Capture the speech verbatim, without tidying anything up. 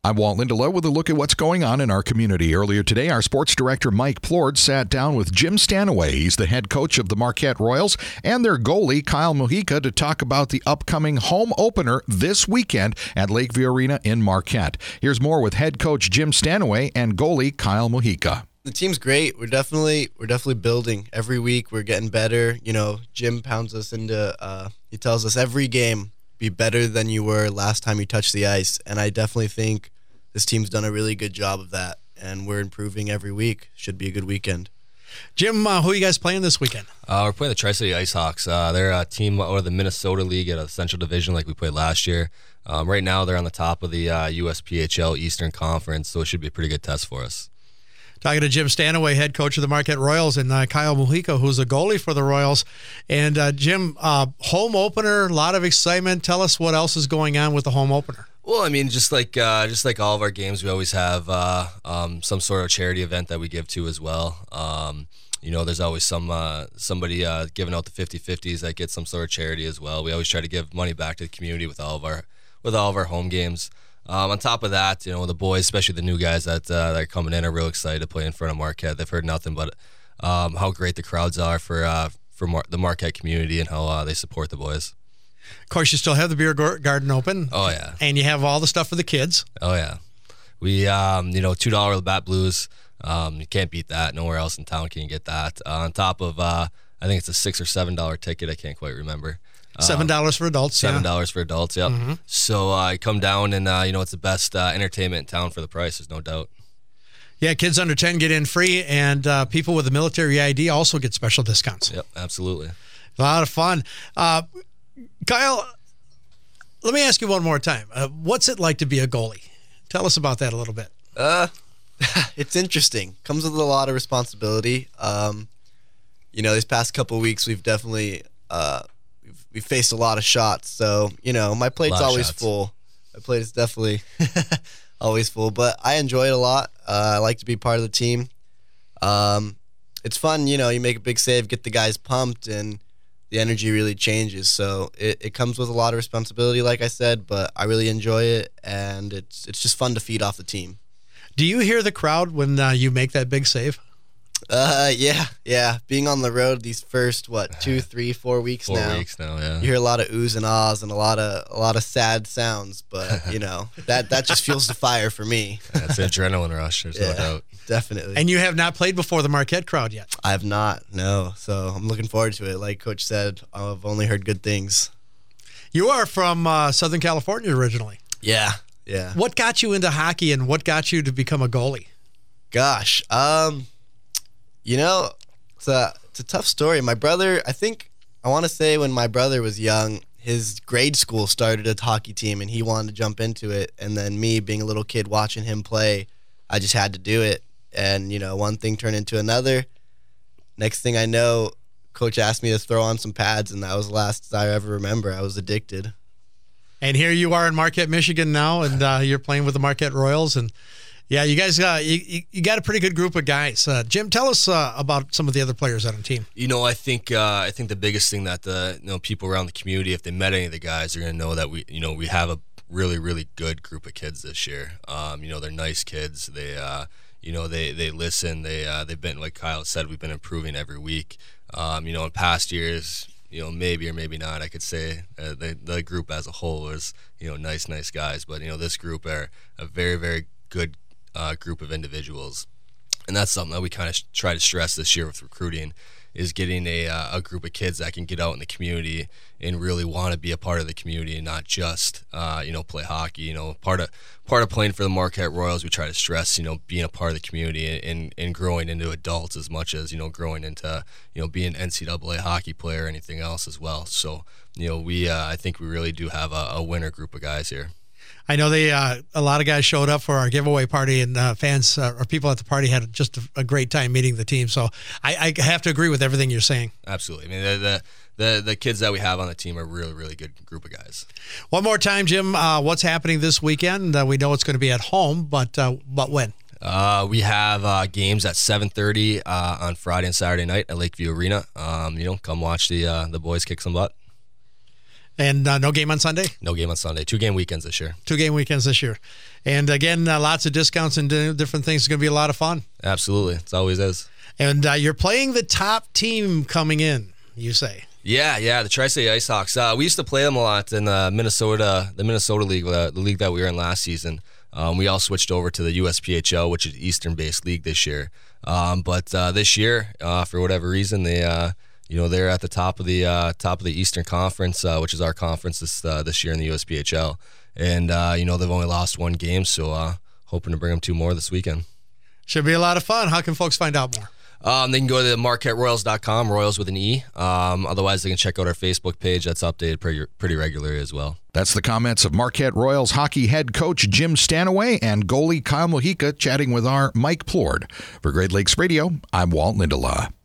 I'm Walt Lindelof with a look at what's going on in our community. Earlier today, our sports director Mike Plord sat down with Jim Stanaway. He's the head coach of the Marquette Royals, and their goalie Kyle Mujica to talk about the upcoming home opener this weekend at Lakeview Arena in Marquette. Here's more with head coach Jim Stanaway and goalie Kyle Mujica. The team's great. We're definitely we're definitely building. Every week we're getting better. You know, Jim pounds us into uh, he tells us every game, be better than you were last time you touched the ice. And I definitely think this team's done a really good job of that, and we're improving every week. Should be a good weekend. Jim, uh, who are you guys playing this weekend? Uh, we're playing the Tri-City IceHawks. Uh, they're a team out of the Minnesota League at a Central Division like we played last year. Um, right now they're on the top of the uh, U S P H L Eastern Conference, so it should be a pretty good test for us. Talking to Jim Stanaway, head coach of the Marquette Royals, and uh, Kyle Mujica, who's a goalie for the Royals. And uh, Jim, uh, home opener, a lot of excitement. Tell us what else is going on with the home opener. Well, I mean, just like uh, just like all of our games, we always have uh, um, some sort of charity event that we give to as well. Um, you know, there's always some uh, somebody uh, giving out the fifty-fifties that gets some sort of charity as well. We always try to give money back to the community with all of our with all of our home games. Um, on top of that, you know, the boys, especially the new guys that, uh, that are coming in, are real excited to play in front of Marquette. They've heard nothing but um, how great the crowds are for uh, for Mar- the Marquette community and how uh, they support the boys. Of course, you still have the beer garden open. Oh, yeah. And you have all the stuff for the kids. Oh, yeah. We, um, you know, two dollars Bat Blues. Um, you can't beat that. Nowhere else in town can you get that. Uh, on top of, uh, I think it's a six or seven dollar ticket. I can't quite remember. Seven dollars for adults. Seven yeah. dollars for adults. Yep. Mm-hmm. So uh, you come down and uh, you know it's the best uh, entertainment in town for the price. There's no doubt. Yeah, kids under ten get in free, and uh, people with a military I D also get special discounts. Yep, absolutely. A lot of fun. Uh, Kyle, let me ask you one more time. Uh, what's it like to be a goalie? Tell us about that a little bit. Uh, it's interesting. Comes with a lot of responsibility. Um, you know, these past couple of weeks we've definitely. Uh, We faced a lot of shots, so, you know, my plate's always shots. full. My plate is definitely always full, but I enjoy it a lot. Uh, I like to be part of the team. Um, it's fun, you know, you make a big save, get the guys pumped, and the energy really changes. So it, it comes with a lot of responsibility, like I said, but I really enjoy it, and it's it's just fun to feed off the team. Do you hear the crowd when uh, you make that big save? Uh, yeah, yeah. Being on the road these first what two, three, four weeks Four now. weeks now, yeah. You hear a lot of oohs and ahs and a lot of a lot of sad sounds, but you know that that just fuels the fire for me. That's an adrenaline rush. There's Yeah, no doubt. definitely. And you have not played before the Marquette crowd yet. I have not, no. So I'm looking forward to it. Like Coach said, I've only heard good things. You are from uh, Southern California originally. Yeah, yeah. What got you into hockey, and what got you to become a goalie? Gosh, um. You know, it's a, it's a tough story. My brother, I think, I want to say when my brother was young, his grade school started a hockey team, and he wanted to jump into it. And then me, being a little kid, watching him play, I just had to do it. And, you know, one thing turned into another. Next thing I know, Coach asked me to throw on some pads, and that was the last I ever remember. I was addicted. And here you are in Marquette, Michigan now, and uh, you're playing with the Marquette Royals. And yeah, you guys got you, you got a pretty good group of guys. Uh, Jim, tell us uh, about some of the other players on the team. You know, I think uh, I think the biggest thing that the you know people around the community, if they met any of the guys, are gonna know that we you know we have a really really good group of kids this year. Um, you know, they're nice kids. They uh, you know they they listen. They uh, they've been, like Kyle said, we've been improving every week. Um, you know, in past years, you know, maybe or maybe not, I could say uh, the the group as a whole was you know nice nice guys, but you know this group are a very very good Uh, group of individuals, and that's something that we kind of sh- try to stress this year with recruiting, is getting a uh, a group of kids that can get out in the community and really want to be a part of the community and not just uh, you know play hockey. You know, part of part of playing for the Marquette Royals, we try to stress you know being a part of the community and and growing into adults as much as you know growing into you know being an N C double A hockey player or anything else as well. So you know we uh, I think we really do have a, a winner group of guys here. I know they uh, a lot of guys showed up for our giveaway party, and uh, fans uh, or people at the party had just a, a great time meeting the team. So I, I have to agree with everything you're saying. Absolutely. I mean, the, the the the kids that we have on the team are a really, really good group of guys. One more time, Jim, uh, what's happening this weekend? Uh, we know it's going to be at home, but uh, but when? Uh, we have uh, games at seven thirty uh, on Friday and Saturday night at Lakeview Arena. Um, you know, come watch the uh, the boys kick some butt. And uh, no game on Sunday? No game on Sunday. Two game weekends this year. Two game weekends this year. And again, uh, lots of discounts and d- different things. It's going to be a lot of fun. Absolutely. It always is. And uh, you're playing the top team coming in, you say? Yeah, yeah, the Tri-State Ice Hawks. Uh, we used to play them a lot in uh, Minnesota, the Minnesota League, uh, the league that we were in last season. Um, we all switched over to the U S P H L, which is Eastern-based league this year. Um, but uh, this year, uh, for whatever reason, they, uh, you know, they're at the top of the uh, top of the Eastern Conference, uh, which is our conference this uh, this year in the U S P H L. And uh, you know, they've only lost one game, so uh, hoping to bring them two more this weekend. Should be a lot of fun. How can folks find out more? Um, they can go to Marquette Royals dot com, Royals with an E. Um, otherwise, they can check out our Facebook page. That's updated pretty, pretty regularly as well. That's the comments of Marquette Royals hockey head coach Jim Stanaway and goalie Kyle Mojica chatting with our Mike Plord. For Great Lakes Radio, I'm Walt Lindelof.